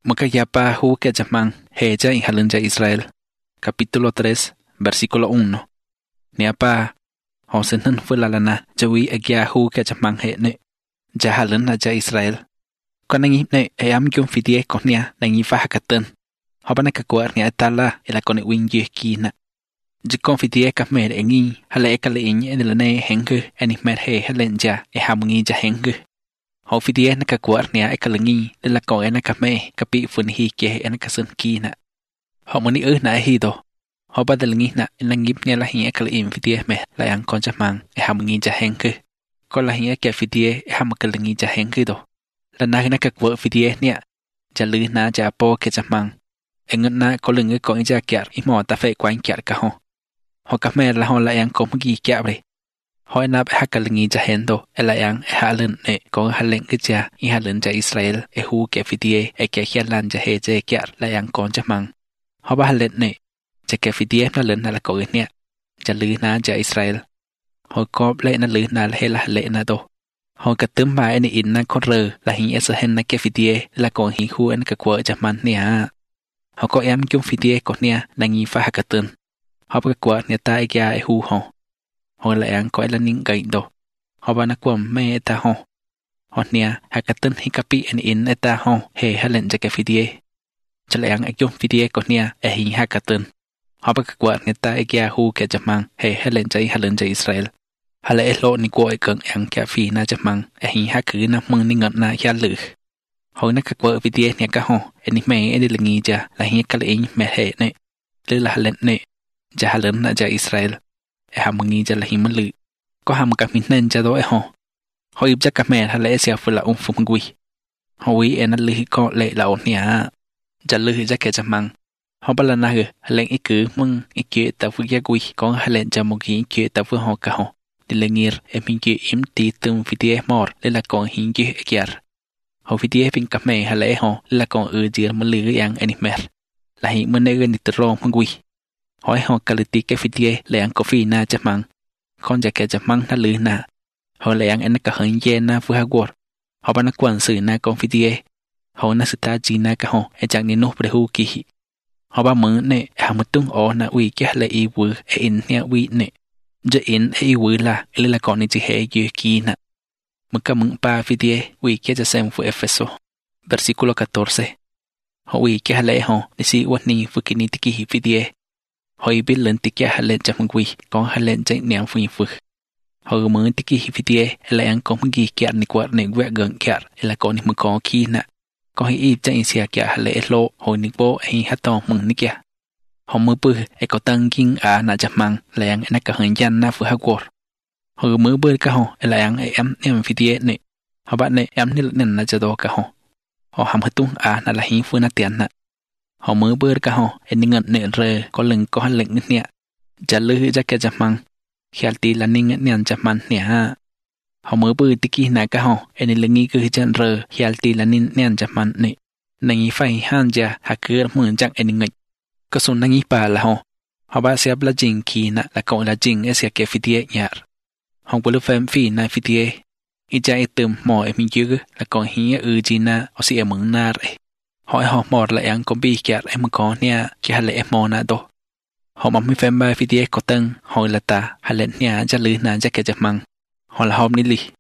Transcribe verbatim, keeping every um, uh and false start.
Macayapa hu que llaman Heya y Halanja Israel. Capítulo tres, versículo uno. Niapa, Hosenan fue la lana, Jawi agia hu que llaman Hene. Jahalan aja Israel. Con nangi ne eam yung fidie konia nangi fahakatan. Hobana kakuar ni atala ela kone wingi kina. Jikon fidie kamer engi hale ekale inye enelane hengu enihmer he halenja e hamungi ja hengu. Ho fidie na kakuar ni ekalengi ela ko ena kame kapi funhi ke ena kasun kina. Ho muni e na hido. Ho badalengi na langip ni la hi ekale im fidie me la yang konjamang e hamungi ja hengu. Ko la hi ke fidie e hamakalengi ja hengu do. La na na kakwa fidie ni ja lu na ja po ke jamang. Engun na ko lunge ko ja kyar imo ta fe kwan kyar ka ho. Ho kamer la ho la yang ko mgi kyabre. Ho na ba hakalengi ja hendo ela yang e halen ne ko halen ke ja i halen ja Israel e hu ke fidie e ke hialan ja he je kyar la yang ko jamang. Ho ba halen ne ja ke fidie na len na la ko ni ja lu na ja Israel. Ho ko le na lu na he la le na do. Ho ka tum ba ni in na ko re la hi esa hen na ke fidie la ko hi hu en ka ko jaman ni ha. Ho ko em kyung fidie ko nia nangi fa hakatun. Ho ba ko ni ta ikya e hu ho. Ho la yang ko la ning gai do. Ho ba na ko me ta ho. Ho nia hakatun hi kapi en in eta ho he halen ja ke fidie. Cha la yang kyung fidie ko nia e hi hakatun. Ho ba ko ni ta ikya hu ke jaman he halen ja halen ja Israel. Hala elo ni ko e kang yang kya fi na jamang e hi ha ku na mung ni ngat na ya lu. Ho na ka ko fidie ni ka ho eni me eni lengi ja la hi ka le me he ne. Le la halen ne. Ja halen na ja Israel. E ha mungi ja la hi malu. Ko ham ka min nen ja do e ho. Ho ib ja ka me hala e sia fu la um fu ngui. Ho wi e na lu ko le la on ya. Ja lu ja ke jamang. Ho ba la na hu halen i ku mung i ke ta fu ya gui ko halen ja mo gi ke ta fu ho ka ho. Dilengir e mingi im ti tum fidie mor le la kon hingi e kiar. Ho fidie pin kame hale ho la kon u jir ma lu yang animer. La hi mene ge ni tro mangui. Hoi ho kaliti ke fidie le yang kofi na jamang. Kon ja ke jamang na lu na. Ho le yang en ka hen ye na fu ha gor. Ho ba na kwan su na kon fidie. Ho na sta ji na ka ho e jang ni no pre hu ki hi. Ho ba mu ne ha mutung o na wi ke le i wu e in nia wi ne. Ja in e wu la ele la kon ni ji he yu ki na. Maka mung pa fidie wi ke ja sem fu Efeso. Versículo catorce. Ho wi ke hale ho ni si wat ni fu ki ni tiki hi fidie. Ho i bil len tiki hale ja mung wi kon hale ja niang fu fu. Ho mu tiki hi fidie ele ang kon mgi kyar ni kwar ne gwa gang kyar ele kon ni mu kon ki na. Ko hi i ja in sia kya hale lo ho ni bo hi ha to mung ni kya. Ho mu pu e ko tang king a na jamang la yang na ka hen yan na fu ha gor. Ho mu bu ka ho la yang e em em fidie ne. Ho ba ne em ni nen na ja do ka ho. Ho ham hatung a na la hi fu na tian na. Ho mu bu ka ho e ni ngat ne re ko leng ko han leng nia. Ja lu ja ka jamang. Khial ti la ning nian jaman nia. Ho mu bu ti ki na ka ho e ni lengi ku jan re khial ti la nin nian jaman ne. Nangi fai han ja ha kur mu jang e ni ngai. Ko sun nangi pa la ho. Ho ba sia bla jing ki na la ko la jing e sia ke fidie nyar. Ho bu lu fem fi na fidie. I ja e tum mo e mi yu la ko hi e ji na o si e mung na re. Ho e ho mor la yang ko bi kyar e mo ko nia ki hale e mo na do. Ho ma mi fem ba fidie ko tang ho la ta hale nia ja lu na ja ke jamang. Ho la hom ni li.